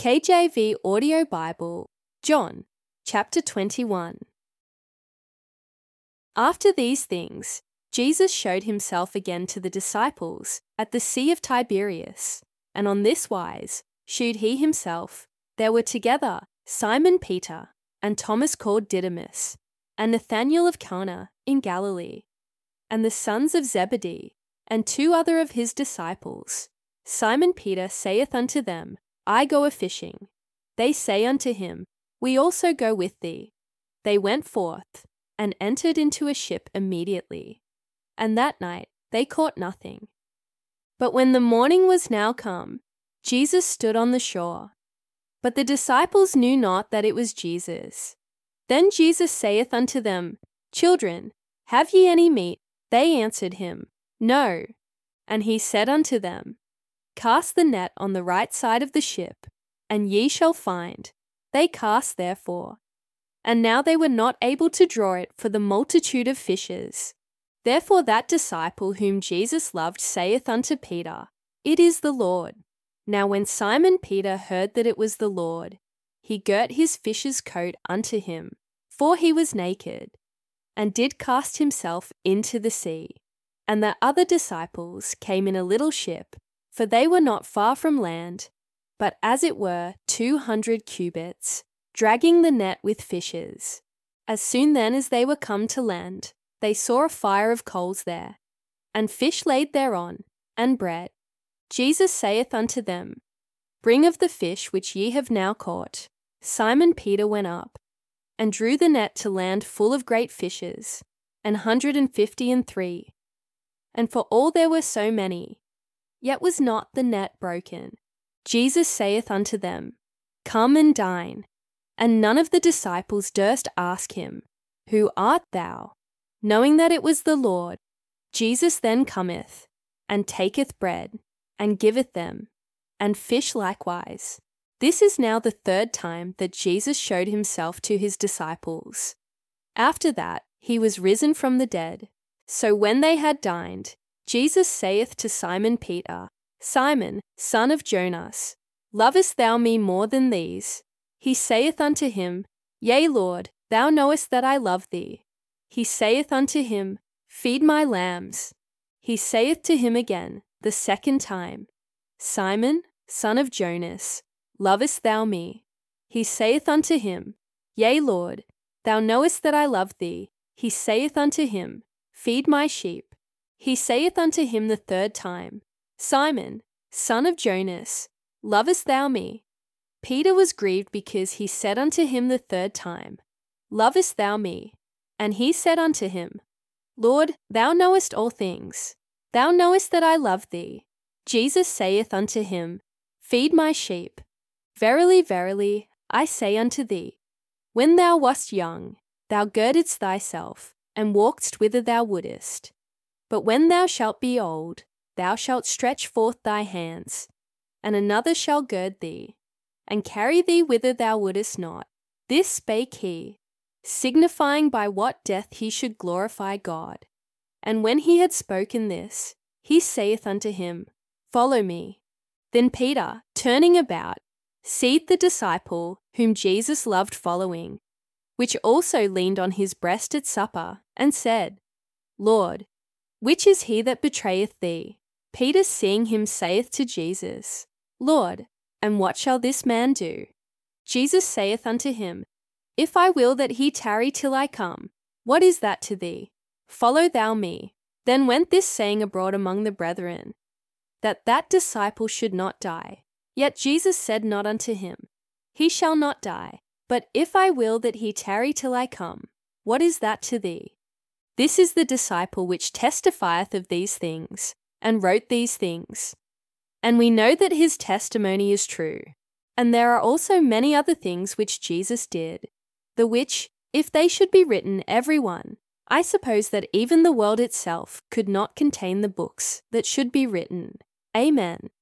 KJV Audio Bible, John, chapter 21. After these things, Jesus showed himself again to the disciples at the Sea of Tiberias, and on this wise shewed he himself. There were together Simon Peter, and Thomas called Didymus, and Nathanael of Cana in Galilee, and the sons of Zebedee, and two other of his disciples. Simon Peter saith unto them, I go a-fishing. They say unto him, We also go with thee. They went forth, and entered into a ship immediately. And that night they caught nothing. But when the morning was now come, Jesus stood on the shore. But the disciples knew not that it was Jesus. Then Jesus saith unto them, Children, have ye any meat? They answered him, No. And he said unto them, Cast the net on the right side of the ship, and ye shall find. They cast therefore. And now they were not able to draw it for the multitude of fishes. Therefore that disciple whom Jesus loved saith unto Peter, It is the Lord. Now when Simon Peter heard that it was the Lord, he girt his fisher's coat unto him, for he was naked, and did cast himself into the sea. And the other disciples came in a little ship, for they were not far from land, but as it were 200 cubits, dragging the net with fishes. As soon then as they were come to land, they saw a fire of coals there, and fish laid thereon, and bread. Jesus saith unto them, Bring of the fish which ye have now caught. Simon Peter went up, and drew the net to land full of great fishes, 153. And for all there were so many, yet was not the net broken. Jesus saith unto them, Come and dine. And none of the disciples durst ask him, Who art thou? Knowing that it was the Lord. Jesus then cometh, and taketh bread, and giveth them, and fish likewise. This is now the third time that Jesus showed himself to his disciples. After that he was risen from the dead. So when they had dined, Jesus saith to Simon Peter, Simon, son of Jonas, lovest thou me more than these? He saith unto him, Yea, Lord, thou knowest that I love thee. He saith unto him, Feed my lambs. He saith to him again the second time, Simon, son of Jonas, lovest thou me? He saith unto him, Yea, Lord, thou knowest that I love thee. He saith unto him, Feed my sheep. He saith unto him the third time, Simon, son of Jonas, lovest thou me? Peter was grieved because he said unto him the third time, Lovest thou me? And he said unto him, Lord, thou knowest all things. Thou knowest that I love thee. Jesus saith unto him, Feed my sheep. Verily, verily, I say unto thee, when thou wast young, thou girdedst thyself, and walkedst whither thou wouldest. But when thou shalt be old, thou shalt stretch forth thy hands, and another shall gird thee, and carry thee whither thou wouldest not. This spake he, signifying by what death he should glorify God. And when he had spoken this, he saith unto him, Follow me. Then Peter, turning about, seeth the disciple whom Jesus loved following, which also leaned on his breast at supper, and said, Lord, which is he that betrayeth thee? Peter seeing him saith to Jesus, Lord, and what shall this man do? Jesus saith unto him, If I will that he tarry till I come, what is that to thee? Follow thou me. Then went this saying abroad among the brethren, that that disciple should not die. Yet Jesus said not unto him, He shall not die. But if I will that he tarry till I come, what is that to thee? This is the disciple which testifieth of these things, and wrote these things. And we know that his testimony is true. And there are also many other things which Jesus did, the which, if they should be written every one, I suppose that even the world itself could not contain the books that should be written. Amen.